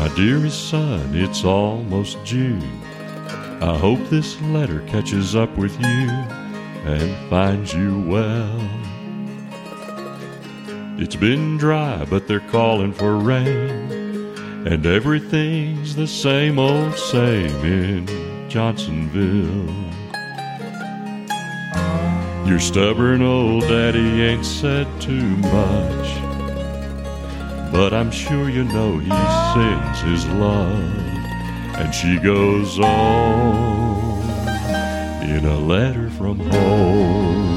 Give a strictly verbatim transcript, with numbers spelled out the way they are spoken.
My dearest son, it's almost June. I hope this letter catches up with you and finds you well. It's been dry, but they're calling for rain, and everything's the same old same in Johnsonville. Your stubborn old daddy ain't said too much, but I'm sure you know he sends his love. And she goes on in a letter from home.